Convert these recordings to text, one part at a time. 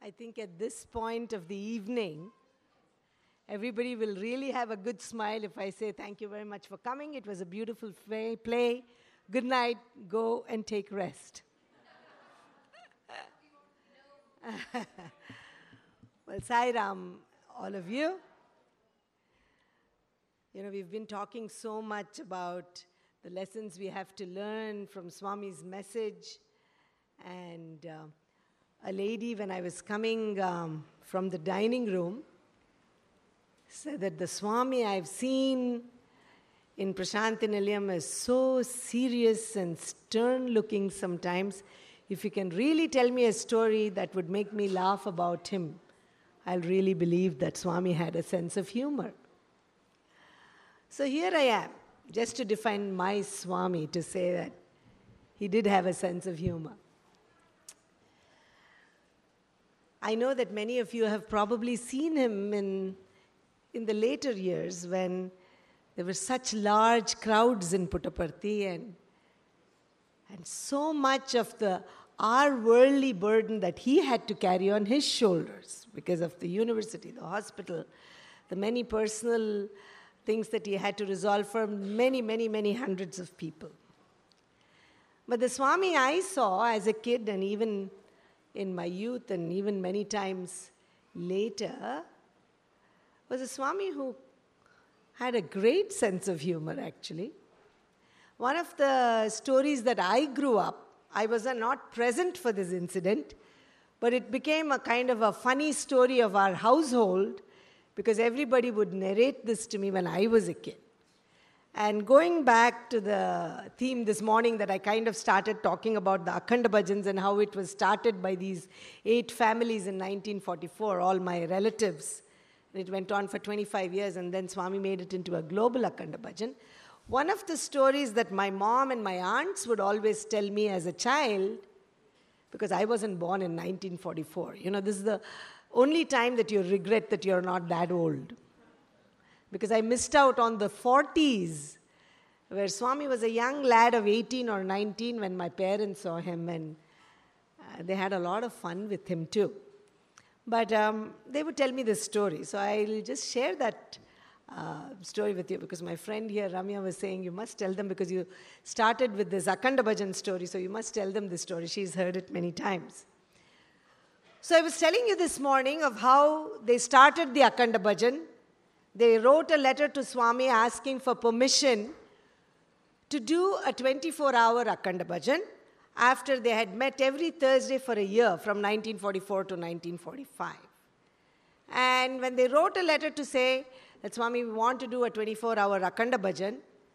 I think at this point of the evening, everybody will really have a good smile if I say thank you very much for coming. It was a beautiful play. Good night. Go and take rest. Well, Sai Ram, all of you. You know, we've been talking so much about the lessons we have to learn from Swami's message. And a lady, when I was coming from the dining room, said that the Swami I've seen in Prasanthi Nilayam is so serious and stern-looking sometimes. If you can really tell me a story that would make me laugh about him, I'll really believe that Swami had a sense of humor. So here I am, just to define my Swami, to say that he did have a sense of humor. I know that many of you have probably seen him in the later years when there were such large crowds in Puttaparthi and so much of our worldly burden that he had to carry on his shoulders because of the university, the hospital, the many personal things that he had to resolve for many, many, many hundreds of people. But the Swami I saw as a kid and even in my youth and even many times later was a Swami who had a great sense of humor, actually. One of the stories that I grew up, I was not present for this incident, but it became a kind of a funny story of our household because everybody would narrate this to me when I was a kid. And going back to the theme this morning that I kind of started talking about the Akhanda Bhajans and how it was started by these 8 families in 1944, all my relatives. And it went on for 25 years and then Swami made it into a global Akhanda Bhajan. One of the stories that my mom and my aunts would always tell me as a child, because I wasn't born in 1944. You know, this is the only time that you regret that you're not that old. Because I missed out on the 40s, where Swami was a young lad of 18 or 19 when my parents saw him, and they had a lot of fun with him too. But they would tell me this story, so I'll just share that story with you, because my friend here, Ramya, was saying, you must tell them because you started with this Akhanda Bhajan story, so you must tell them this story. She's heard it many times. So I was telling you this morning of how they started the Akhanda Bhajan. They wrote a letter to Swami asking for permission to do a 24-hour Akhanda Bhajan after they had met every Thursday for a year from 1944 to 1945. And when they wrote a letter to say that Swami, we want to do a 24-hour Akhanda Bhajan,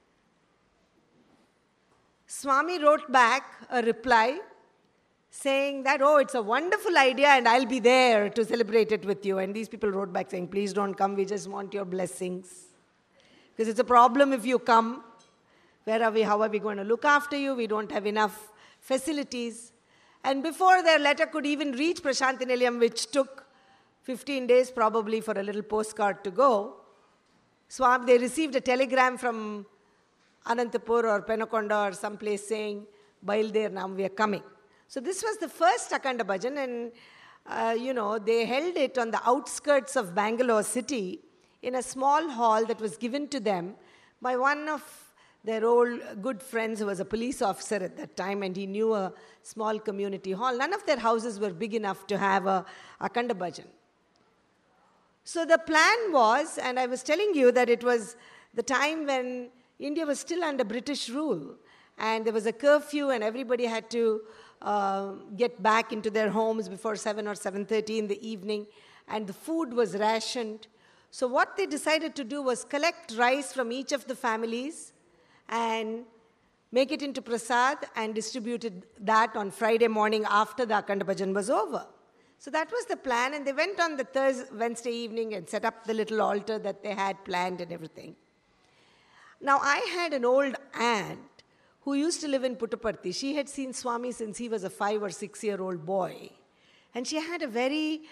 Swami wrote back a reply saying that, oh, it's a wonderful idea and I'll be there to celebrate it with you. And these people wrote back saying, please don't come, we just want your blessings. Because it's a problem if you come. Where are we, how are we going to look after you? We don't have enough facilities. And before their letter could even reach Prasanthi Nilayam, which took 15 days probably for a little postcard to go, Swami, they received a telegram from Anantapur or Penakonda or someplace saying, Bailder, now we are coming. So this was the first Akhanda Bhajan, and they held it on the outskirts of Bangalore city in a small hall that was given to them by one of their old good friends who was a police officer at that time, and he knew a small community hall. None of their houses were big enough to have a Akhanda Bhajan. So the plan was, and I was telling you that it was the time when India was still under British rule, and there was a curfew and everybody had to get back into their homes before 7 or 7:30 in the evening, and the food was rationed. So what they decided to do was collect rice from each of the families and make it into prasad and distributed that on Friday morning after the Akhanda Bhajan was over. So that was the plan, and they went on the Wednesday evening and set up the little altar that they had planned and everything. Now, I had an old aunt who used to live in Puttaparthi. She had seen Swami since he was a 5 or 6-year-old boy. And she had a very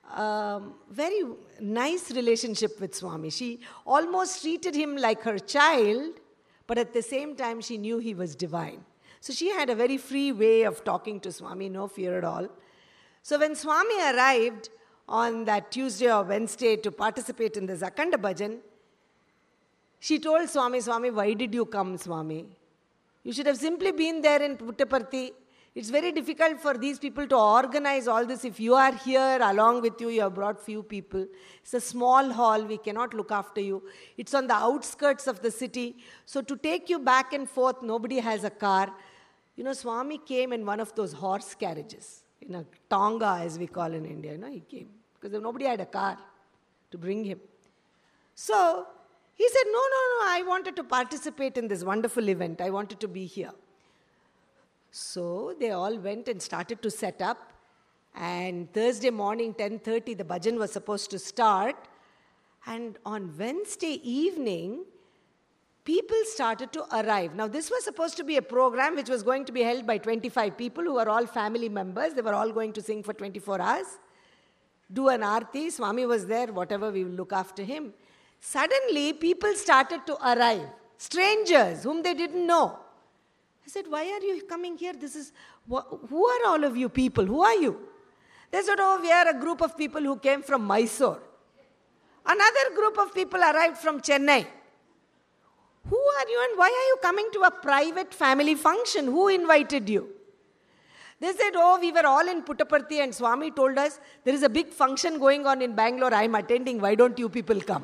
nice relationship with Swami. She almost treated him like her child, but at the same time, she knew he was divine. So she had a very free way of talking to Swami, no fear at all. So when Swami arrived on that Tuesday or Wednesday to participate in the Akhanda Bhajan, she told Swami, Swami, why did you come, Swami? You should have simply been there in Puttaparthi. It's very difficult for these people to organize all this. If you are here along with you, you have brought few people. It's a small hall. We cannot look after you. It's on the outskirts of the city. So to take you back and forth, nobody has a car. Swami came in one of those horse carriages, in a tonga, as we call in India. He came because nobody had a car to bring him. So he said, no, I wanted to participate in this wonderful event. I wanted to be here. So they all went and started to set up. And Thursday morning, 10:30, the bhajan was supposed to start. And on Wednesday evening, people started to arrive. Now, this was supposed to be a program which was going to be held by 25 people who were all family members. They were all going to sing for 24 hours, do an aarti. Swami was there, whatever, we will look after him. Suddenly, people started to arrive. Strangers whom they didn't know. I said, why are you coming here? Who are all of you people? Who are you? They said, we are a group of people who came from Mysore. Another group of people arrived from Chennai. Who are you and why are you coming to a private family function? Who invited you? They said, we were all in Puttaparthi and Swami told us, there is a big function going on in Bangalore. I am attending. Why don't you people come?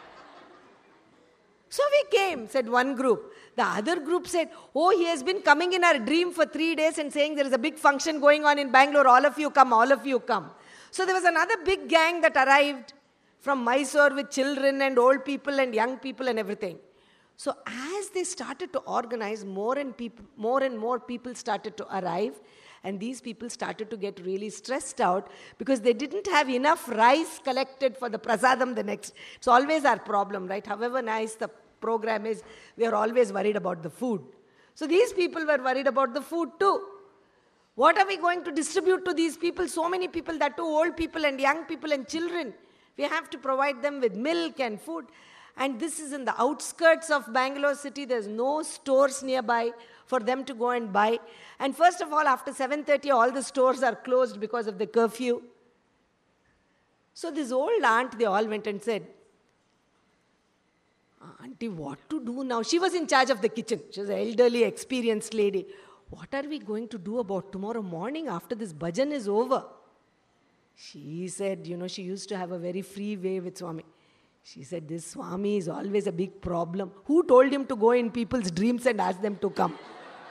So we came, said one group. The other group said, he has been coming in our dream for 3 days and saying there is a big function going on in Bangalore. All of you come, all of you come. So there was another big gang that arrived from Mysore with children and old people and young people and everything. So as they started to organize, more and more people started to arrive. And these people started to get really stressed out because they didn't have enough rice collected for the prasadam the next. It's always our problem, right? However nice the program is, we are always worried about the food. So these people were worried about the food too. What are we going to distribute to these people? So many people, that too, old people and young people and children. We have to provide them with milk and food. And this is in the outskirts of Bangalore city. There's no stores nearby for them to go and buy. And first of all, after 7:30, all the stores are closed because of the curfew. So this old aunt, they all went and said, Auntie, what to do now? She was in charge of the kitchen. She was an elderly, experienced lady. What are we going to do about tomorrow morning after this bhajan is over? She said, she used to have a very free way with Swami. She said, this Swami is always a big problem. Who told him to go in people's dreams and ask them to come?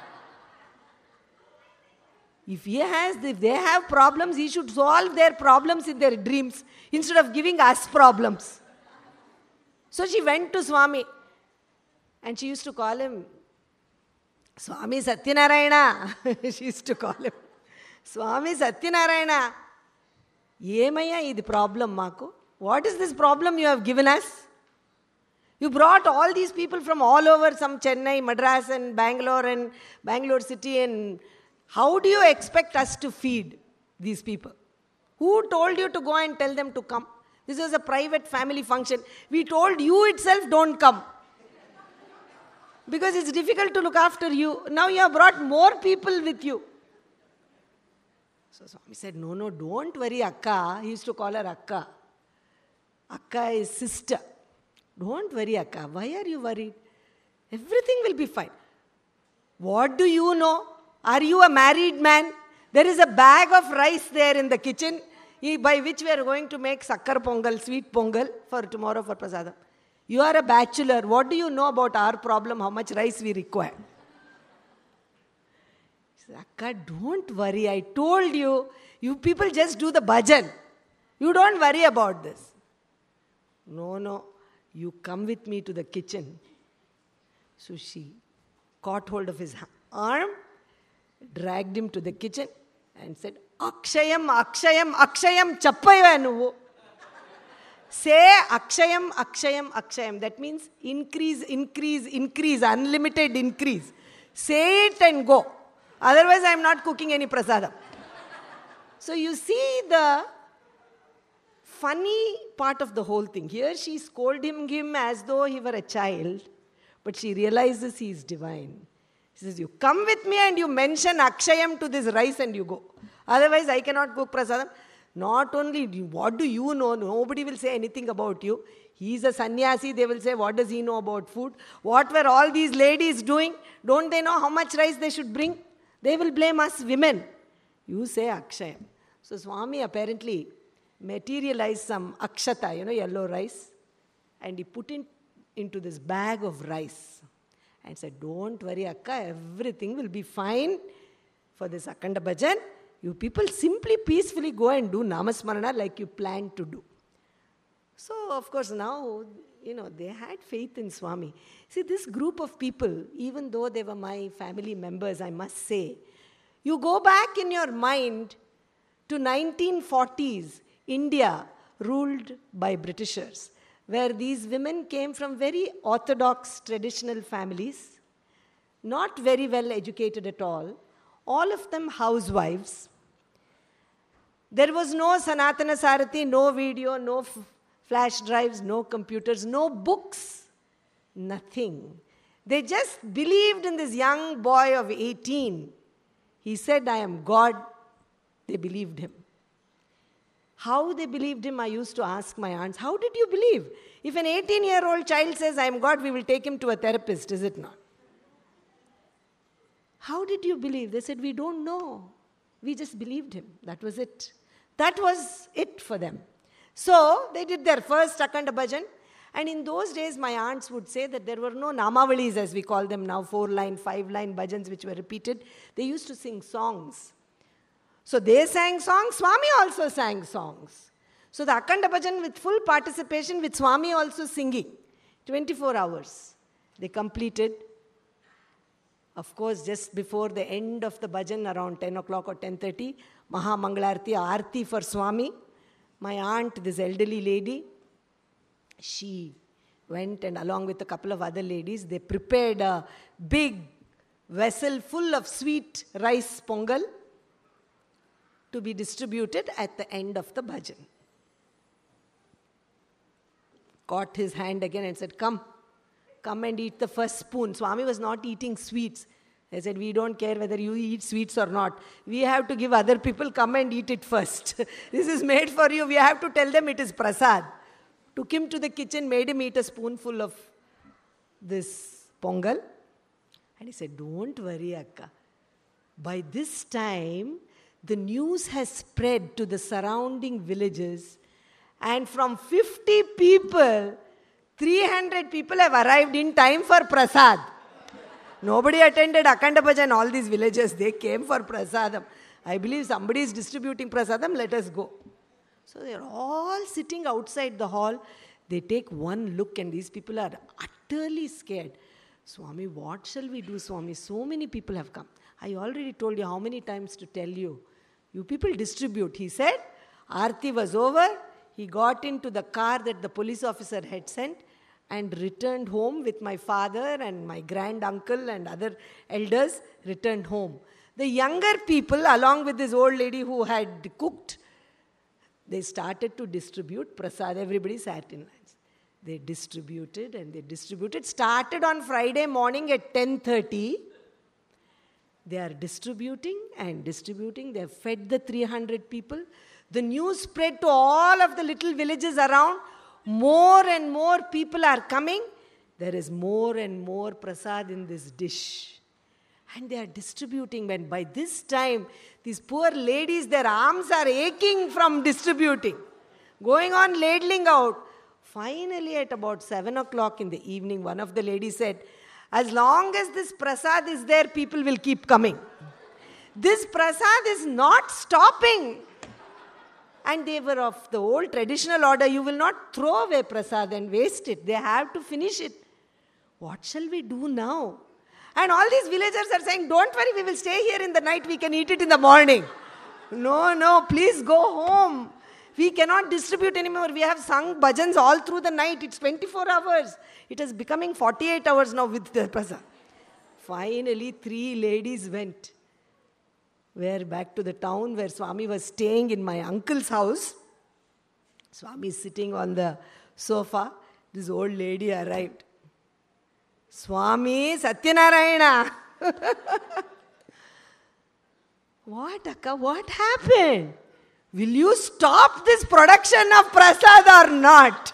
If they have problems, he should solve their problems in their dreams instead of giving us problems. So she went to Swami and she used to call him Swami Satyanarayana. She used to call him Swami Satyanarayana. Yemaya idi problem maku. What is this problem you have given us? You brought all these people from all over, some Chennai, Madras and Bangalore city, and how do you expect us to feed these people? Who told you to go and tell them to come? This was a private family function. We told you itself don't come. Because it's difficult to look after you. Now you have brought more people with you. So Swami said, no, don't worry, Akka. He used to call her Akka. Akka is sister. Don't worry, Akka. Why are you worried? Everything will be fine. What do you know? Are you a married man? There is a bag of rice there in the kitchen by which we are going to make sakkar pongal, sweet pongal for tomorrow for prasadam. You are a bachelor. What do you know about our problem, how much rice we require? He said, Akka, don't worry. I told you, you people just do the bhajan. You don't worry about this. No, you come with me to the kitchen. So she caught hold of his arm, dragged him to the kitchen and said, Akshayam, Akshayam, Akshayam, chappaya nuvu. Say Akshayam, Akshayam, Akshayam. That means increase, increase, increase, unlimited increase. Say it and go. Otherwise I am not cooking any prasadam. So you see the funny part of the whole thing. Here she scolded him as though he were a child, but she realizes he is divine. She says, you come with me and you mention Akshayam to this rice and you go. Otherwise, I cannot cook prasadam. Not only, what do you know? Nobody will say anything about you. He's a sannyasi. They will say, what does he know about food? What were all these ladies doing? Don't they know how much rice they should bring? They will blame us women. You say akshayam. So Swami apparently materialized some akshata, yellow rice. And he put it into this bag of rice. And said, don't worry, Akka, everything will be fine for this Akhanda Bhajan. You people simply peacefully go and do Namasmarana like you planned to do. So, of course, now, they had faith in Swami. See, this group of people, even though they were my family members, I must say, you go back in your mind to 1940s, India ruled by Britishers, where these women came from very orthodox, traditional families, not very well educated at all of them housewives. There was no Sanatana Sarathi, no video, no flash drives, no computers, no books, nothing. They just believed in this young boy of 18. He said, I am God. They believed him. How they believed him, I used to ask my aunts, how did you believe? If an 18-year-old child says, I am God, we will take him to a therapist, is it not? How did you believe? They said, we don't know. We just believed him. That was it. That was it for them. So, they did their first Akhanda Bhajan. And in those days, my aunts would say that there were no namavalis, as we call them now, 4-line, 5-line bhajans which were repeated. They used to sing songs. So they sang songs, Swami also sang songs. So the Akhanda Bhajan with full participation with Swami also singing. 24 hours. They completed. Of course, just before the end of the bhajan, around 10 o'clock or 10:30, Maha Mangalarti, Aarti for Swami. My aunt, this elderly lady, she went and along with a couple of other ladies, they prepared a big vessel full of sweet rice pongal to be distributed at the end of the bhajan. Caught his hand again and said, come and eat the first spoon. Swami was not eating sweets. They said, we don't care whether you eat sweets or not. We have to give other people, come and eat it first. This is made for you. We have to tell them it is prasad. Took him to the kitchen, made him eat a spoonful of this pongal. And he said, don't worry, Akka. By this time, the news has spread to the surrounding villages. And from 50 people, 300 people have arrived in time for prasad. Nobody attended Akhanda Bhajan, all these villages. They came for prasadam. I believe somebody is distributing prasadam, let us go. So they are all sitting outside the hall. They take one look and these people are utterly scared. Swami, what shall we do, Swami? So many people have come. I already told you how many times to tell you. You people distribute. He said, Aarti was over. He got into the car that the police officer had sent and returned home with my father and my grand uncle and other elders, returned home. The younger people, along with this old lady who had cooked, they started to distribute prasad. Everybody sat in lines. They distributed and they distributed. Started on Friday morning at 10:30. They are distributing and distributing. They have fed the 300 people. The news spread to all of the little villages around. More and more people are coming. There is more and more prasad in this dish. And they are distributing. And by this time, these poor ladies, their arms are aching from distributing. Going on ladling out. Finally, at about 7 o'clock in the evening, one of the ladies said, as long as this prasad is there, people will keep coming. This prasad is not stopping. And they were of the old traditional order. You will not throw away prasad and waste it. They have to finish it. What shall we do now? And all these villagers are saying, don't worry, we will stay here in the night. We can eat it in the morning. No, please go home. We cannot distribute anymore. We have sung bhajans all through the night. It's 24 hours. It is becoming 48 hours now with the prasad. Finally, 3 ladies went. Were back to the town where Swami was staying in my uncle's house. Swami is sitting on the sofa. This old lady arrived. Swami Satyanarayana. What, Akka? What happened? Will you stop this production of prasad or not?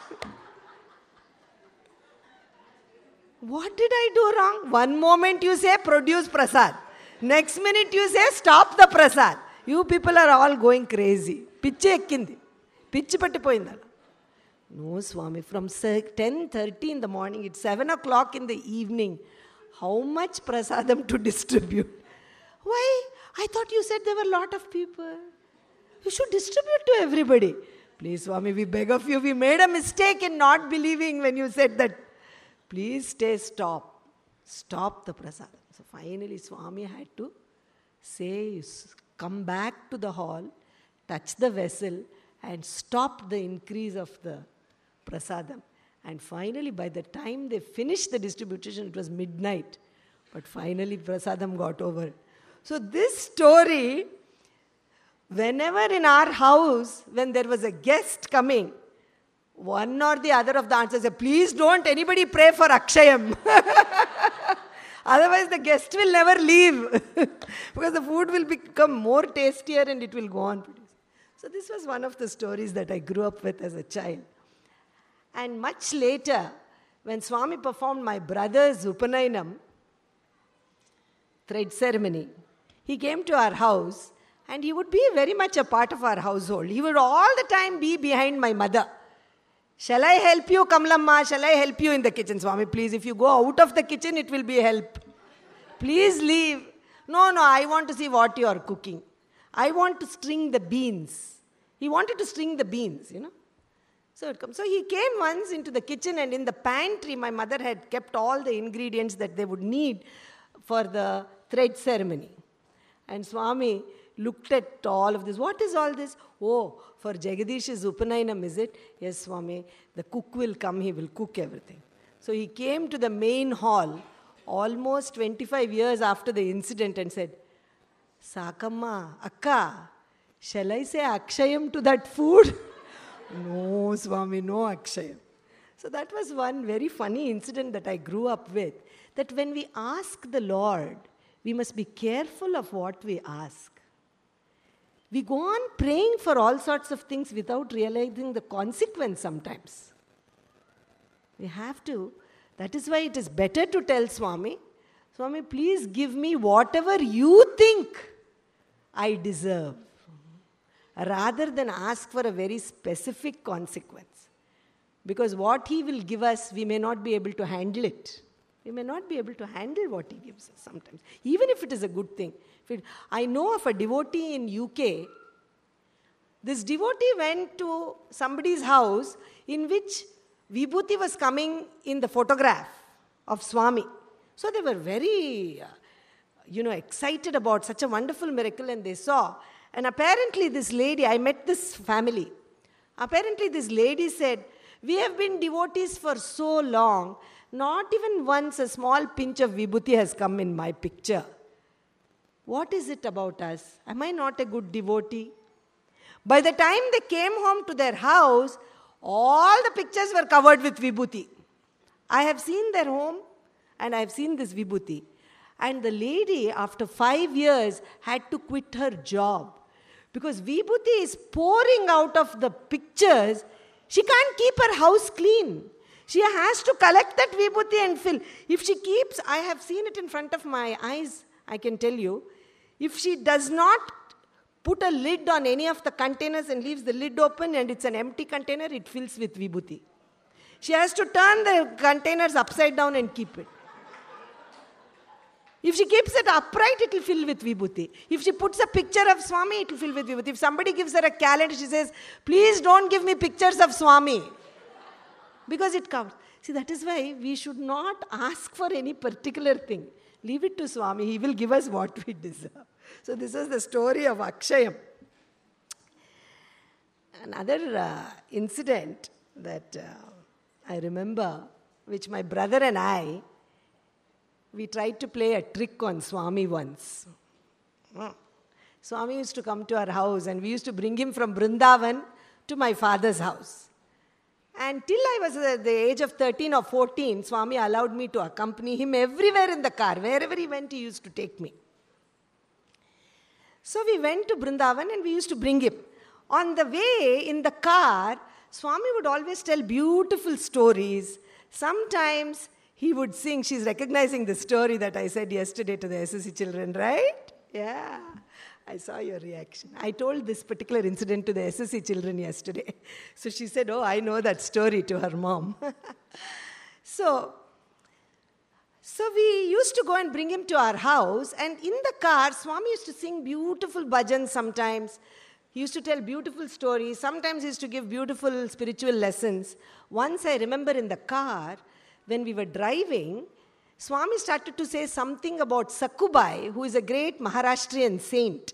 What did I do wrong? One moment you say produce prasad. Next minute you say stop the prasad. You people are all going crazy. Pichi ekkindi. Pichi pattipoyindala. No, Swami. From 10:30 in the morning, it's 7 o'clock in the evening. How much prasadam to distribute? Why? I thought you said there were a lot of people. You should distribute to everybody. Please, Swami, we beg of you. We made a mistake in not believing when you said that. Please stop. Stop the prasadam. So finally, Swami had to say, come back to the hall, touch the vessel, and stop the increase of the prasadam. And finally, by the time they finished the distribution, it was midnight. But finally, prasadam got over. So this story, whenever in our house, when there was a guest coming, one or the other of the aunts said, please don't anybody pray for Akshayam. Otherwise the guest will never leave. Because the food will become more tastier and it will go on producing. So this was one of the stories that I grew up with as a child. And much later, when Swami performed my brother's Upanayanam, thread ceremony, he came to our house and he would be very much a part of our household. He would all the time be behind my mother. Shall I help you, Kamlamma? Shall I help you in the kitchen? Swami, please, if you go out of the kitchen, it will be help. Please leave. No, I want to see what you are cooking. I want to string the beans. He wanted to string the beans, So he came once into the kitchen, and in the pantry, my mother had kept all the ingredients that they would need for the thread ceremony. And Swami looked at all of this. What is all this? Oh, for Jagadish's Upanayanam, is it? Yes, Swami. The cook will come, he will cook everything. So he came to the main hall almost 25 years after the incident and said, Sakamma, Akka, shall I say Akshayam to that food? No, Swami, no Akshayam. So that was one very funny incident that I grew up with. That when we ask the Lord, we must be careful of what we ask. We go on praying for all sorts of things without realizing the consequence sometimes. We have to. That is why it is better to tell Swami, Swami, please give me whatever you think I deserve, rather than ask for a very specific consequence. Because what he will give us, we may not be able to handle it. We may not be able to handle what he gives us sometimes, even if it is a good thing. I know of a devotee in UK. This devotee went to somebody's house in which Vibhuti was coming in the photograph of Swami. So they were very, excited about such a wonderful miracle, and they saw. And apparently this lady, I met this family. Apparently this lady said, we have been devotees for so long, not even once a small pinch of Vibhuti has come in my picture. What is it about us? Am I not a good devotee? By the time they came home to their house, all the pictures were covered with Vibhuti. I have seen their home and I have seen this Vibhuti. And the lady, after 5 years, had to quit her job. Because Vibhuti is pouring out of the pictures. She can't keep her house clean. She has to collect that Vibhuti and fill. If she keeps, I have seen it in front of my eyes, I can tell you. If she does not put a lid on any of the containers and leaves the lid open and it's an empty container, it fills with Vibhuti. She has to turn the containers upside down and keep it. If she keeps it upright, it will fill with Vibhuti. If she puts a picture of Swami, it will fill with Vibhuti. If somebody gives her a calendar, she says, please don't give me pictures of Swami. Because it counts. See, that is why we should not ask for any particular thing. Leave it to Swami. He will give us what we deserve. So this is the story of Akshayam. Another incident that I remember, which my brother and I, we tried to play a trick on Swami once. Swami used to come to our house and we used to bring him from Vrindavan to my father's house. And till I was at the age of 13 or 14, Swami allowed me to accompany him everywhere in the car. Wherever he went, he used to take me. So we went to Brindavan and we used to bring him. On the way in the car, Swami would always tell beautiful stories. Sometimes he would sing. She's recognizing the story that I said yesterday to the SSC children, right? Yeah. I saw your reaction. I told this particular incident to the SSC children yesterday. So she said, oh, I know that story, to her mom. So we used to go and bring him to our house, and in the car, Swami used to sing beautiful bhajans sometimes. He used to tell beautiful stories. Sometimes he used to give beautiful spiritual lessons. Once I remember in the car, when we were driving, Swami started to say something about Sakkubai, who is a great Maharashtrian saint.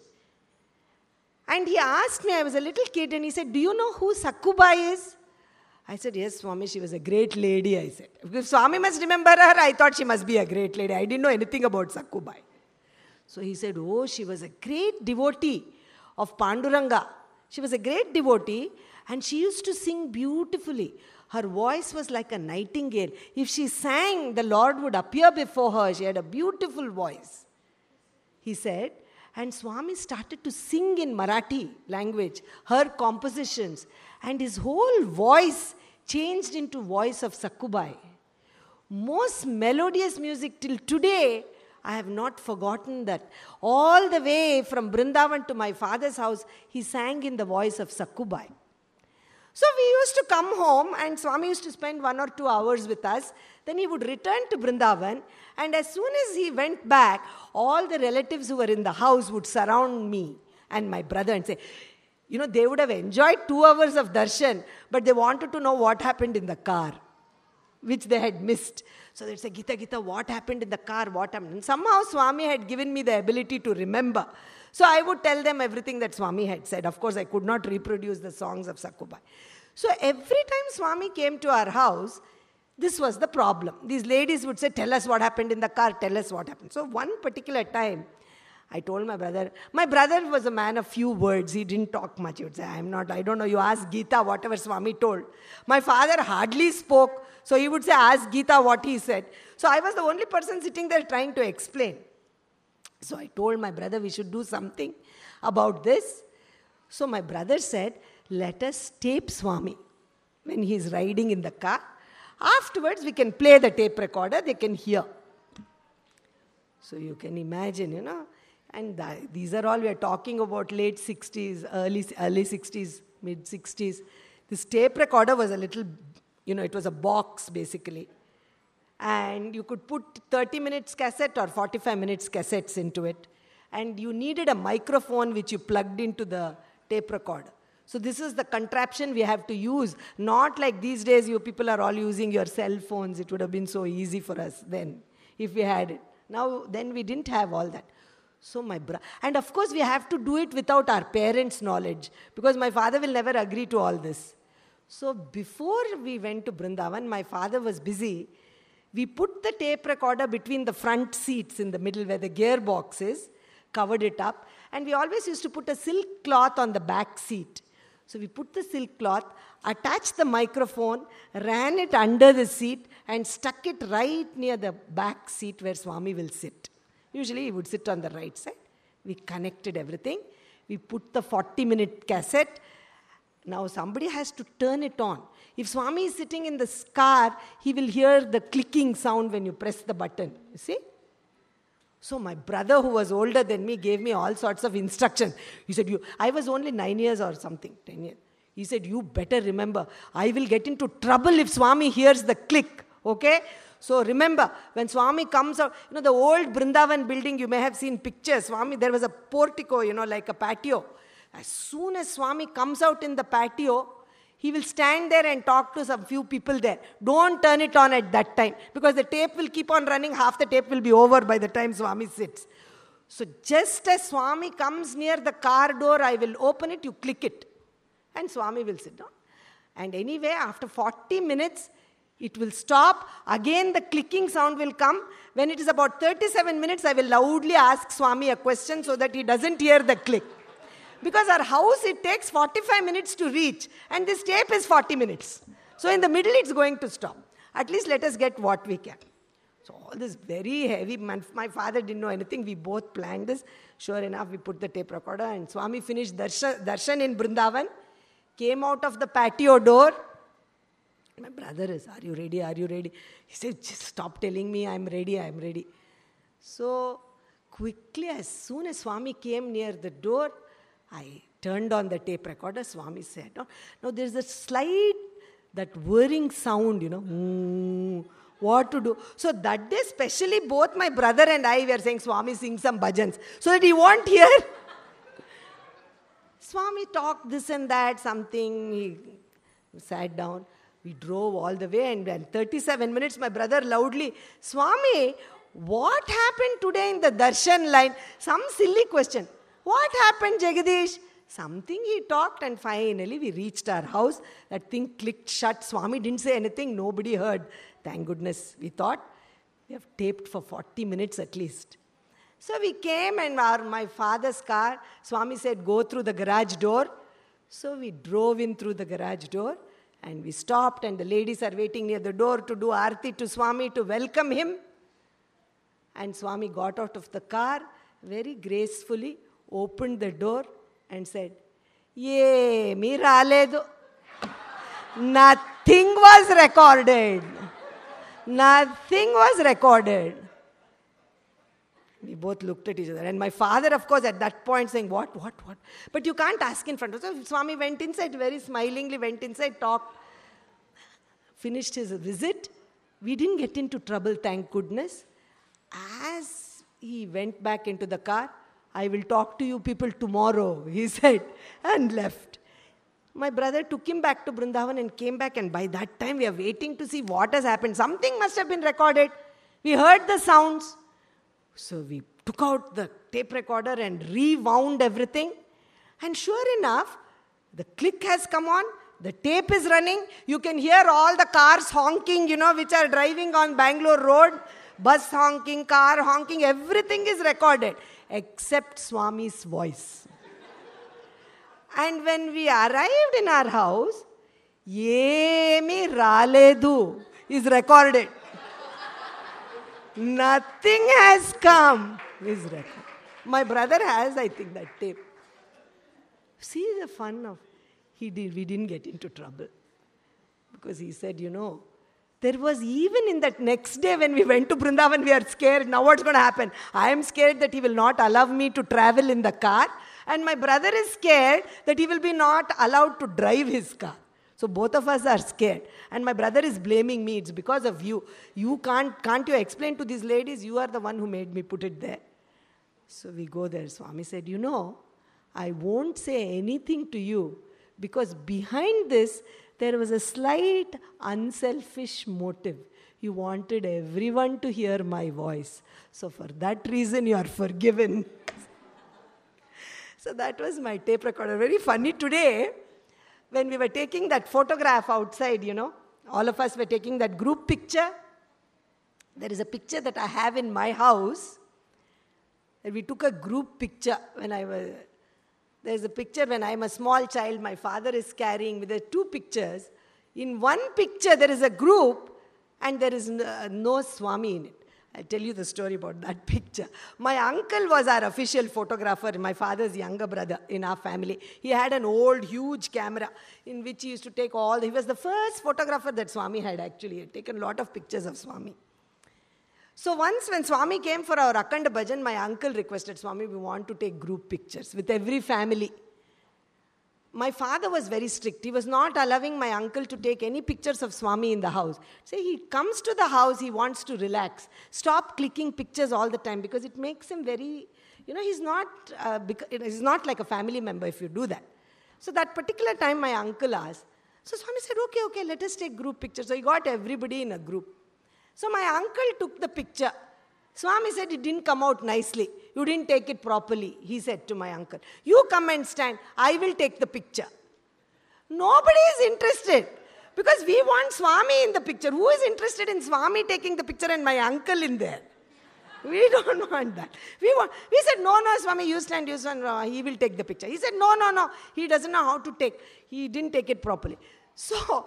And he asked me, I was a little kid, and he said, do you know who Sakkubai is? I said, yes, Swami, she was a great lady, I said. If Swami must remember her, I thought she must be a great lady. I didn't know anything about Sakkubai. So he said, oh, she was a great devotee of Panduranga. She was a great devotee, and she used to sing beautifully. Her voice was like a nightingale. If she sang, the Lord would appear before her. She had a beautiful voice, he said. And Swami started to sing in Marathi language, her compositions. And his whole voice changed into voice of Sakkubai. Most melodious music till today, I have not forgotten that. All the way from Brindavan to my father's house, he sang in the voice of Sakkubai. So we used to come home, and Swami used to spend 1 or 2 hours with us. Then he would return to Brindavan, and as soon as he went back, all the relatives who were in the house would surround me and my brother and say, you know, they would have enjoyed 2 hours of darshan, but they wanted to know what happened in the car, which they had missed. So they'd say, Gita, what happened in the car? What happened? And somehow Swami had given me the ability to remember. So I would tell them everything that Swami had said. Of course, I could not reproduce the songs of Sakkubai. So every time Swami came to our house, this was the problem. These ladies would say, tell us what happened in the car, tell us what happened. So one particular time, I told my brother was a man of few words. He didn't talk much. He would say, I don't know, you ask Gita, whatever Swami told. My father hardly spoke, so he would say, ask Gita what he said. So I was the only person sitting there trying to explain. So I told my brother we should do something about this. So my brother said, let us tape Swami when he is riding in the car. Afterwards, we can play the tape recorder, they can hear. So you can imagine, and these are all, we are talking about late 60s, early 60s, mid 60s. This tape recorder was a little, it was a box basically. And you could put 30 minutes cassette or 45 minutes cassettes into it. And you needed a microphone which you plugged into the tape recorder. So this is the contraption we have to use. Not like these days you people are all using your cell phones. It would have been so easy for us then if we had it. Now, then we didn't have all that. So and of course we have to do it without our parents' knowledge, because my father will never agree to all this. So before we went to Brindavan, my father was busy. We put the tape recorder between the front seats in the middle where the gearbox is, covered it up, and we always used to put a silk cloth on the back seat. So we put the silk cloth, attached the microphone, ran it under the seat, and stuck it right near the back seat where Swami will sit. Usually he would sit on the right side. We connected everything. We put the 40-minute cassette. Now somebody has to turn it on. If Swami is sitting in the car, he will hear the clicking sound when you press the button. You see? So my brother, who was older than me, gave me all sorts of instructions. He said, I was only 9 years or something, 10 years. He said, you better remember, I will get into trouble if Swami hears the click, okay? So remember, when Swami comes out, the old Brindavan building, you may have seen pictures. Swami, there was a portico, like a patio. As soon as Swami comes out in the patio, he will stand there and talk to some few people there. Don't turn it on at that time, because the tape will keep on running. Half the tape will be over by the time Swami sits. So just as Swami comes near the car door, I will open it, you click it. And Swami will sit down. And anyway, after 40 minutes, it will stop. Again, the clicking sound will come. When it is about 37 minutes, I will loudly ask Swami a question so that he doesn't hear the click. Because our house, it takes 45 minutes to reach. And this tape is 40 minutes. So in the middle, it's going to stop. At least let us get what we can. So all this very heavy, my father didn't know anything. We both planned this. Sure enough, we put the tape recorder and Swami finished darshan in Vrindavan, came out of the patio door. My brother is, are you ready? Are you ready? He said, just stop telling me I'm ready, I'm ready. So quickly, as soon as Swami came near the door, I turned on the tape recorder. Swami said, no, there's a slight, that whirring sound, what to do. So that day, especially both my brother and I were saying, Swami, sing some bhajans, so that he won't hear. Swami talked this and that, something, he sat down. We drove all the way and in 37 minutes, my brother loudly, Swami, what happened today in the darshan line? Some silly question. What happened, Jagadish? Something he talked and finally we reached our house. That thing clicked shut. Swami didn't say anything. Nobody heard. Thank goodness. We thought we have taped for 40 minutes at least. So we came and my father's car, Swami said, go through the garage door. So we drove in through the garage door and we stopped and the ladies are waiting near the door to do aarti to Swami to welcome him. And Swami got out of the car very gracefully, opened the door and said, "Ye raledu." Nothing was recorded. Nothing was recorded. We both looked at each other. And my father, of course, at that point saying, what? But you can't ask in front of us. So Swami went inside, very smilingly went inside, talked, finished his visit. We didn't get into trouble, thank goodness. As he went back into the car, I will talk to you people tomorrow, he said, and left. My brother took him back to Vrindavan and came back, and by that time we are waiting to see what has happened. Something must have been recorded. We heard the sounds. So we took out the tape recorder and rewound everything. And sure enough, the click has come on. The tape is running. You can hear all the cars honking, which are driving on Bangalore Road. Bus honking, car honking, everything is recorded. Except Swami's voice. And when we arrived in our house, Yemi Raledu is recorded. Nothing has come is recorded. My brother has, I think, that tape. See the fun of, we didn't get into trouble. Because he said, there was even in that next day when we went to Vrindavan, we are scared. Now what's going to happen? I am scared that he will not allow me to travel in the car. And my brother is scared that he will be not allowed to drive his car. So both of us are scared. And my brother is blaming me. It's because of you. You can't you explain to these ladies, you are the one who made me put it there. So we go there. Swami said, I won't say anything to you because behind this, there was a slight unselfish motive. You wanted everyone to hear my voice. So for that reason, you are forgiven. So that was my tape recorder. Very funny today, when we were taking that photograph outside, all of us were taking that group picture. There is a picture that I have in my house. And we took a group picture there's a picture when I'm a small child, my father is carrying with the two pictures. In one picture, there is a group and there is no Swami in it. I'll tell you the story about that picture. My uncle was our official photographer, my father's younger brother in our family. He had an old, huge camera in which he used to take he was the first photographer that Swami had actually. He had taken a lot of pictures of Swami. So once when Swami came for our Akhanda Bhajan, my uncle requested, Swami, we want to take group pictures with every family. My father was very strict. He was not allowing my uncle to take any pictures of Swami in the house. So he comes to the house, he wants to relax. Stop clicking pictures all the time because it makes him very, he's not like a family member if you do that. So that particular time my uncle asked. So Swami said, okay, let us take group pictures. So he got everybody in a group. So my uncle took the picture. Swami said it didn't come out nicely. You didn't take it properly, he said to my uncle. You come and stand. I will take the picture. Nobody is interested because we want Swami in the picture. Who is interested in Swami taking the picture and my uncle in there? We don't want that. We said, no, Swami, you stand, he will take the picture. He said, no, he doesn't know how to take. He didn't take it properly. So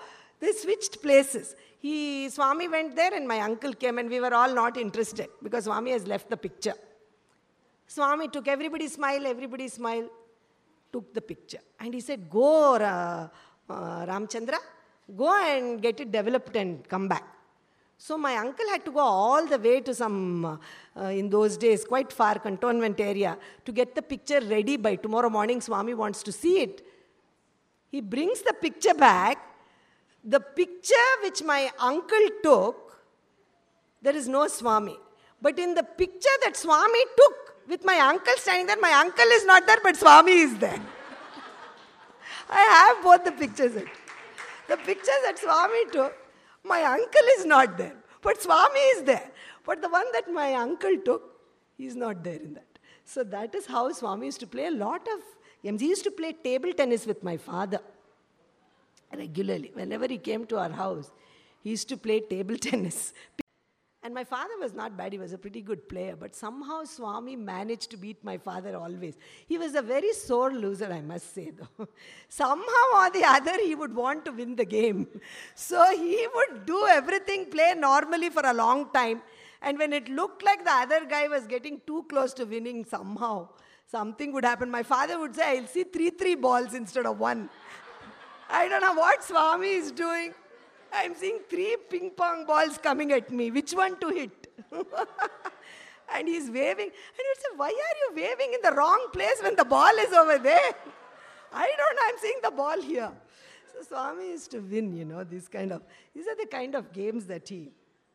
They switched places. Swami went there and my uncle came, and we were all not interested because Swami has left the picture. Swami took, everybody smile, took the picture. And he said, go Ramchandra, go and get it developed and come back. So my uncle had to go all the way to some, in those days, quite far cantonment area to get the picture ready by tomorrow morning. Swami wants to see it. He brings the picture back. The picture which my uncle took, there is no Swami. But in the picture that Swami took, with my uncle standing there, my uncle is not there, but Swami is there. I have both the pictures. The picture that Swami took, my uncle is not there, but Swami is there. But the one that my uncle took, he's not there in that. So that is how Swami used to play a lot of games. He used to play table tennis with my father regularly. Whenever he came to our house, he used to play table tennis. And my father was not bad, he was a pretty good player, but somehow Swami managed to beat my father always. He was a very sore loser, I must say, though. Somehow or the other, he would want to win the game. So he would do everything, play normally for a long time, and when it looked like the other guy was getting too close to winning, somehow, something would happen. My father would say, I'll see 3 balls instead of 1. I don't know what Swami is doing. I'm seeing 3 ping pong balls coming at me. Which one to hit? And he's waving. And you'd say, why are you waving in the wrong place when the ball is over there? I don't know, I'm seeing the ball here. So Swami used to win, these are the kind of games that he...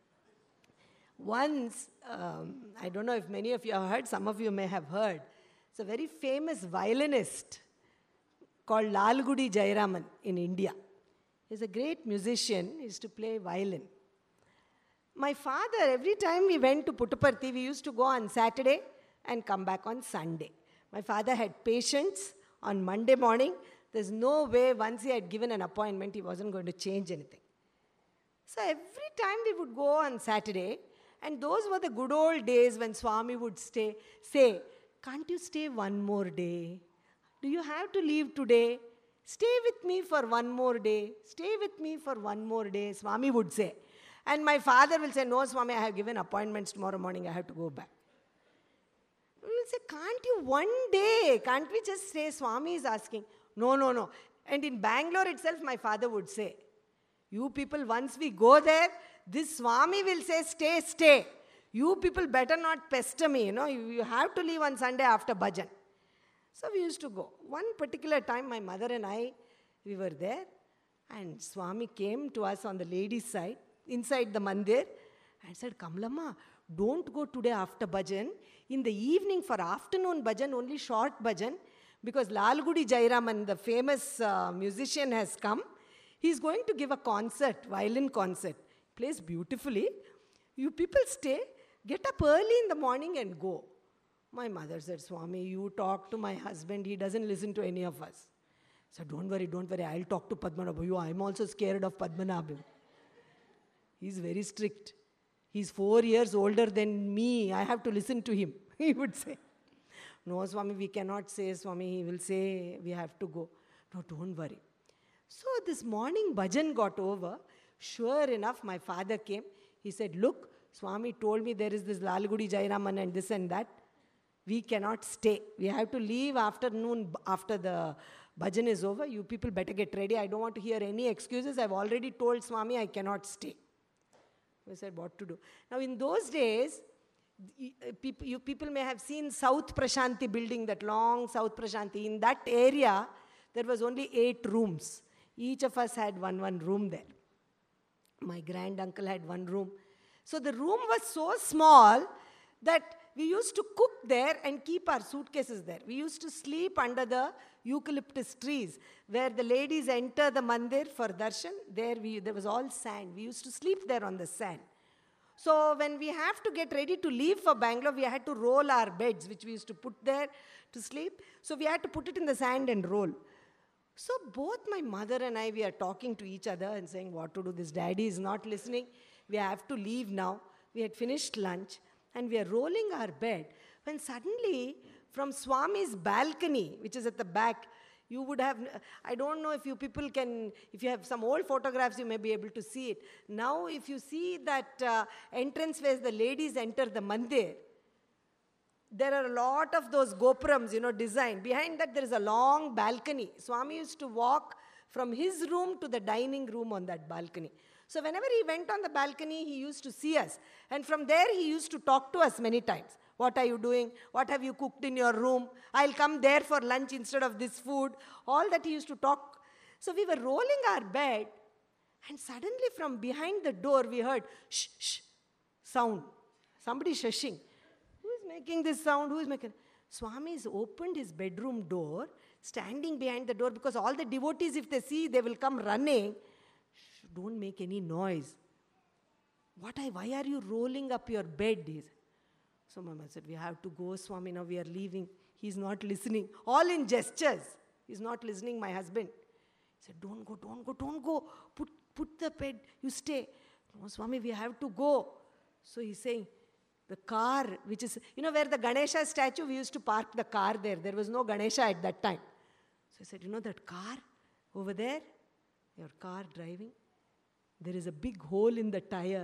Once, I don't know if many of you have heard, some of you may have heard, it's a very famous violinist called Lalgudi Jayaraman in India. He's a great musician. He used to play violin. My father, every time we went to Puttaparthi, we used to go on Saturday and come back on Sunday. My father had patients on Monday morning. There's no way once he had given an appointment, he wasn't going to change anything. So every time we would go on Saturday, and those were the good old days when Swami would say, can't you stay one more day? Do you have to leave today? Stay with me for one more day. Stay with me for one more day, Swami would say. And my father will say, no, Swami, I have given appointments tomorrow morning. I have to go back. We will say, can't you one day? Can't we just say, Swami is asking? No. And in Bangalore itself, my father would say, you people, once we go there, this Swami will say, stay. You people better not pester me. You have to leave on Sunday after bhajan. So we used to go. One particular time, my mother and I, we were there, and Swami came to us on the ladies' side, inside the mandir, and said, Kamlamma, don't go today after bhajan. In the evening for afternoon bhajan, only short bhajan, because Lalgudi Jayaraman, the famous musician, has come. He's going to give a concert, violin concert. Plays beautifully. You people stay, get up early in the morning and go. My mother said, Swami, you talk to my husband. He doesn't listen to any of us. I said, don't worry. I'll talk to Padmanabha. I'm also scared of Padmanabha. He's very strict. He's 4 years older than me. I have to listen to him, he would say. No, Swami, we cannot say, Swami. He will say, we have to go. No, don't worry. So this morning, bhajan got over. Sure enough, my father came. He said, look, Swami told me there is this Lalgudi Jayaraman and this and that. We cannot stay. We have to leave afternoon after the bhajan is over. You people better get ready. I don't want to hear any excuses. I've already told Swami I cannot stay. I said, what to do? Now in those days, you people may have seen South Prashanti building, that long South Prashanti. In that area, there was only 8 rooms. Each of us had one room there. My granduncle had 1 room. So the room was so small that we used to cook there and keep our suitcases there. We used to sleep under the eucalyptus trees where the ladies enter the mandir for darshan. There was all sand. We used to sleep there on the sand. So when we have to get ready to leave for Bangalore, we had to roll our beds, which we used to put there to sleep. So we had to put it in the sand and roll. So both my mother and I, we are talking to each other and saying, what to do? This daddy is not listening. We have to leave now. We had finished lunch. And we are rolling our bed when suddenly from Swami's balcony, which is at the back, You would have, I don't know if you people can, if you have some old photographs, you may be able to see it. Now, if you see that entrance where the ladies enter the mandir, there are a lot of those gopurams, designed. Behind that, there is a long balcony. Swami used to walk from his room to the dining room on that balcony. So whenever he went on the balcony, he used to see us. And from there, he used to talk to us many times. What are you doing? What have you cooked in your room? I'll come there for lunch instead of this food. All that he used to talk. So we were rolling our bed, and suddenly from behind the door, we heard shh, shh, sound. Somebody shushing. Who is making this sound? Who is making? Swami has opened his bedroom door, standing behind the door, because all the devotees, if they see, they will come running. Shh, don't make any noise. Why are you rolling up your bed? He said. So Mama said, we have to go, Swami, now we are leaving. He's not listening. All in gestures. He's not listening, my husband. He said, don't go. Put the bed, you stay. No, Swami, we have to go. So he's saying, the car, which is, where the Ganesha statue, we used to park the car there. There was no Ganesha at that time. So I said, that car over there, your car driving, there is a big hole in the tire.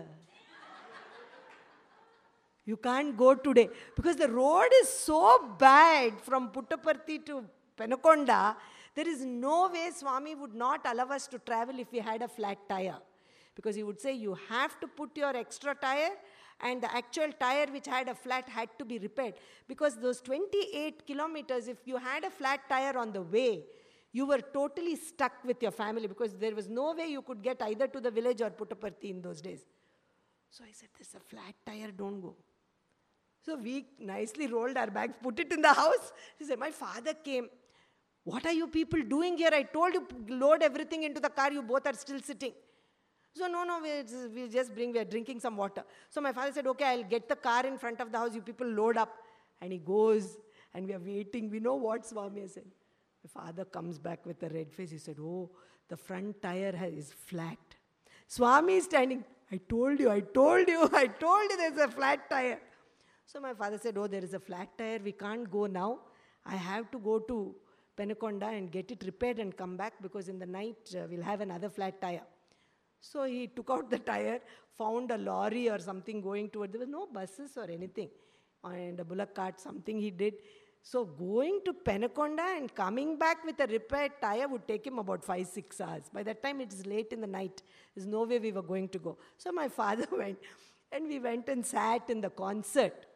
You can't go today. Because the road is so bad from Puttaparthi to Penukonda, there is no way Swami would not allow us to travel if we had a flat tire. Because he would say, you have to put your extra tire, and the actual tire which had a flat had to be repaired. Because those 28 kilometers, if you had a flat tire on the way, you were totally stuck with your family, because there was no way you could get either to the village or Puttaparthi in those days. So I said, there's a flat tire, don't go. So we nicely rolled our bags, put it in the house. He said, my father came. What are you people doing here? I told you, load everything into the car. You both are still sitting. So no, we are drinking some water. So my father said, okay, I'll get the car in front of the house. You people load up. And he goes, and we are waiting. We know what Swami has said. My father comes back with a red face. He said, oh, the front tire is flat. Swami is standing. I told you there's a flat tire. So my father said, oh, there is a flat tire. We can't go now. I have to go to Penukonda and get it repaired and come back, because in the night we'll have another flat tire. So he took out the tire, found a lorry or something going toward. There was no buses or anything. And a bullock cart, something he did. So going to Penukonda and coming back with a repaired tire would take him about 5-6 hours. By that time it is late in the night. There's no way we were going to go. So my father went, and we went and sat in the concert.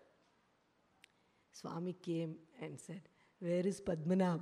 Swami came and said, where is Padmanabh?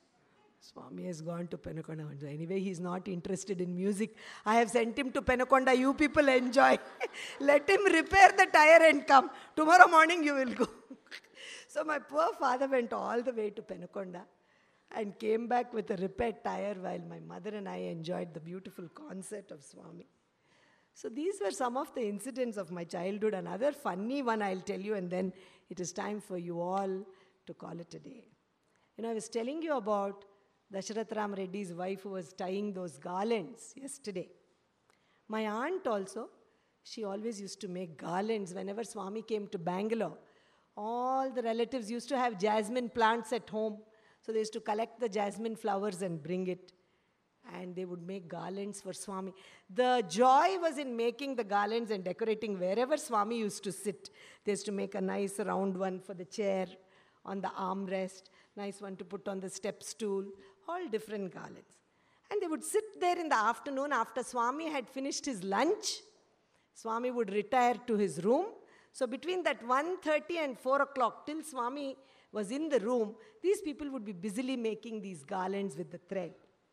Swami has gone to Penukonda. Anyway, he's not interested in music. I have sent him to Penukonda. You people enjoy. Let him repair the tire and come. Tomorrow morning you will go. So my poor father went all the way to Penukonda and came back with a repaired tire, while my mother and I enjoyed the beautiful concert of Swami. So these were some of the incidents of my childhood. Another funny one I'll tell you, and then it is time for you all to call it a day. I was telling you about Dasharath Ram Reddy's wife who was tying those garlands yesterday. My aunt also, she always used to make garlands whenever Swami came to Bangalore. All the relatives used to have jasmine plants at home. So they used to collect the jasmine flowers and bring it. And they would make garlands for Swami. The joy was in making the garlands and decorating wherever Swami used to sit. They used to make a nice round one for the chair, on the armrest, nice one to put on the step stool, all different garlands. And they would sit there in the afternoon after Swami had finished his lunch. Swami would retire to his room. So between that 1:30 and 4 o'clock, till Swami was in the room, these people would be busily making these garlands with the thread.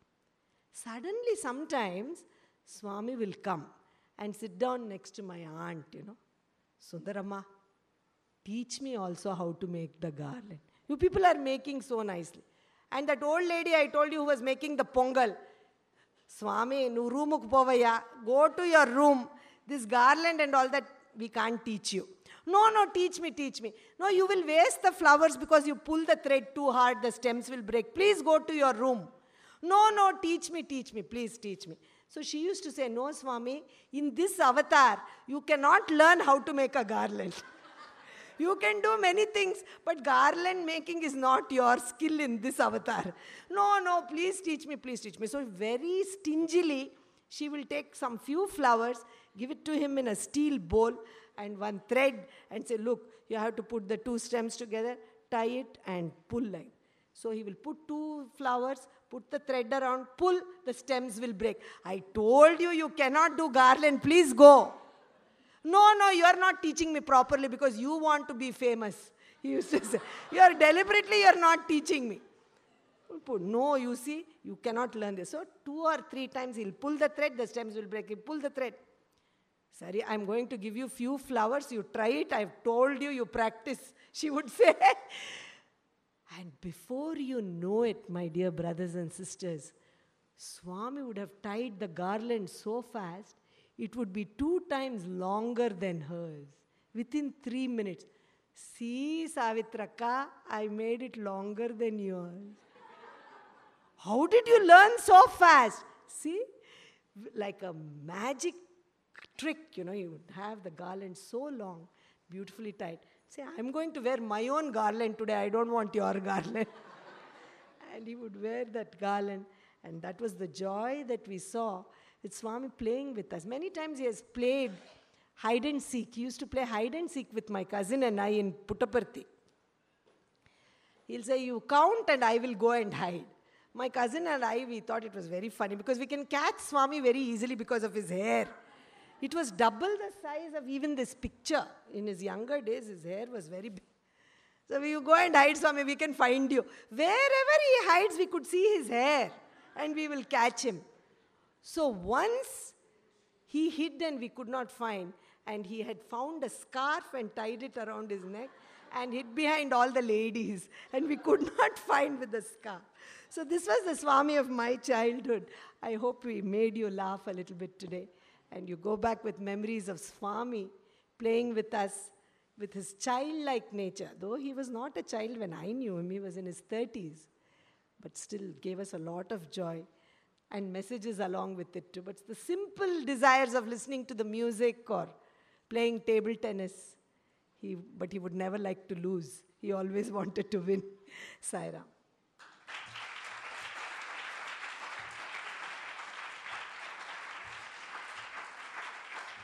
Suddenly, sometimes, Swami will come and sit down next to my aunt, Sundaramma, teach me also how to make the garland. You people are making so nicely. And that old lady I told you who was making the pongal, Swami, nu roomuk povaya, go to your room. This garland and all that, we can't teach you. No, teach me. No, you will waste the flowers because you pull the thread too hard, the stems will break. Please go to your room. No, teach me, please teach me. So she used to say, no, Swami, in this avatar, you cannot learn how to make a garland. You can do many things, but garland making is not your skill in this avatar. No, please teach me, please teach me. So very stingily, she will take some few flowers, give it to him in a steel bowl and one thread and say, look, you have to put the two stems together, tie it and pull like. So he will put two flowers, put the thread around, pull, the stems will break. I told you, you cannot do garland, please go. No, you are not teaching me properly because you want to be famous. He used to say, you are not teaching me. No, you see, you cannot learn this. So 2 or 3 times he'll pull the thread, the stems will break. He'll pull the thread. Sorry, I'm going to give you few flowers. You try it. I've told you, you practice. She would say. And before you know it, my dear brothers and sisters, Swami would have tied the garland so fast, it would be 2 times longer than hers. Within 3 minutes. See, Savitraka, I made it longer than yours. How did you learn so fast? See, like a magic trick, you would have the garland so long, beautifully tied. Say, I'm going to wear my own garland today. I don't want your garland. And he would wear that garland. And that was the joy that we saw with Swami playing with us. Many times he has played hide and seek. He used to play hide and seek with my cousin and I in Puttaparthi. He'll say, you count and I will go and hide. My cousin and I, we thought it was very funny because we can catch Swami very easily because of his hair. It was double the size of even this picture. In his younger days, his hair was very big. So you go and hide, Swami, we can find you. Wherever he hides, we could see his hair and we will catch him. So once he hid and we could not find, and he had found a scarf and tied it around his neck and hid behind all the ladies, and we could not find with the scarf. So this was the Swami of my childhood. I hope we made you laugh a little bit today. And you go back with memories of Swami playing with us with his childlike nature. Though he was not a child when I knew him, he was in his 30s. But still gave us a lot of joy and messages along with it too. But the simple desires of listening to the music or playing table tennis, but he would never like to lose. He always wanted to win. Sai Ram.